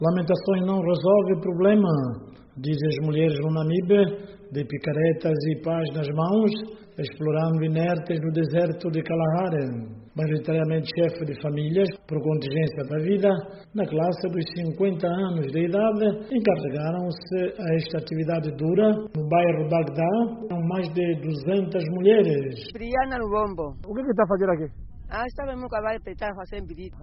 Lamentações não resolve o problema, dizem as mulheres no Namibe, de picaretas e pás nas mãos, explorando inertes no deserto de Kalahari. Majoritariamente chefe de famílias, por contingência da vida, na classe dos 50 anos de idade, encarregaram-se a esta atividade dura no bairro Bagdá, com mais de 200 mulheres. Briana Lubombo. O que está fazendo aqui? Estava no cavalo para fazer brita.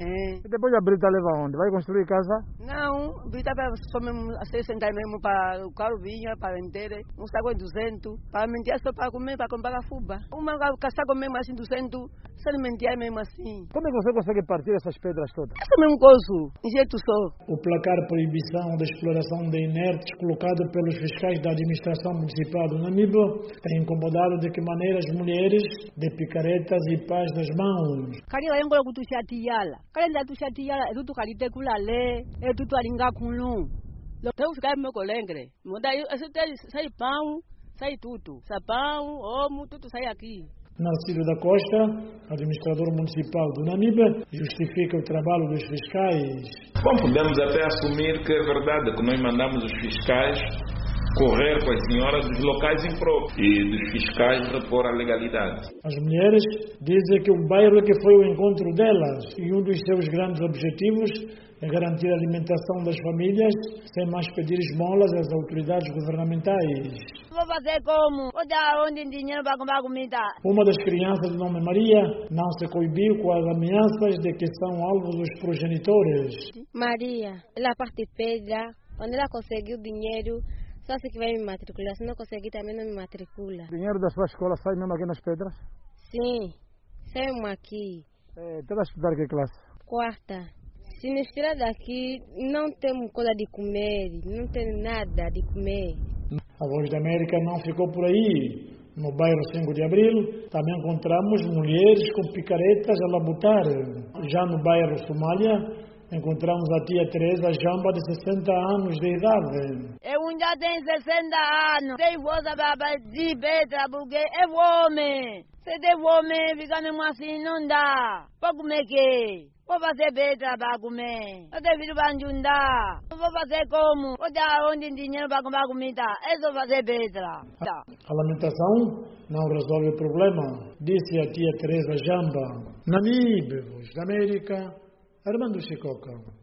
E depois a brita leva aonde? Vai construir casa? Não, brita para só mesmo sentar mesmo para o carro vinha, para vender, um saco de 200, para mentir só para comer, para comprar a fuba. Uma caçaco mesmo assim 200, se alimentar mesmo assim. Como é que você consegue partir essas pedras todas? Esse mesmo coisa, em jeito só. O placar proibição da exploração de inertes colocado pelos fiscais da administração municipal do Namibe tem incomodado de que maneira as mulheres de picaretas e pás nas mãos. Kali wayengo kutushatiala. Kali nda tushatiala etutu kalite kulale, etutu alinga kunu. Lo teu ficar meu colengre. Monda esse sai pão, sai tudo. Sapão, omo, tudo sai aqui. Narciso da Costa, administrador municipal do Namibe, justifica o trabalho dos fiscais. Bom, podemos até assumir que é verdade, que nós mandamos os fiscais correr com as senhoras dos locais impróprios e dos fiscais repor a legalidade. As mulheres dizem que o bairro é que foi o encontro delas e um dos seus grandes objetivos é garantir a alimentação das famílias sem mais pedir esmolas às autoridades governamentais. Vou fazer como? Vou dar onde dinheiro para comprar comida. Uma das crianças de nome Maria não se coibiu com as ameaças de que são alvos os progenitores. Maria, ela parte pedra, quando ela conseguiu dinheiro, só se que vai me matricular, se não conseguir também não me matricula. O dinheiro da sua escola sai mesmo aqui nas pedras? Sim, saímos aqui. Você vai estudar que classe? Quarta. Se nos tirar daqui, não temos coisa de comer, não tem nada de comer. A Voz da América não ficou por aí. No bairro 5 de Abril, também encontramos mulheres com picaretas a labutar. Já no bairro Somália, encontramos a tia Teresa Jamba, de 60 anos de idade. Eu já tenho 60 anos. Tem força para de pedra, porque é homem. Se tem homem, fica mesmo assim, não dá. Para comer quê? Vou fazer pedra para comer. Eu tenho filho para ajudar. Vou fazer como? Vou dar onde dinheiro para comprar comida. É só fazer pedra. A lamentação não resolve o problema, disse a tia Teresa Jamba. Namibe, Voz da América, Armando Chicoca.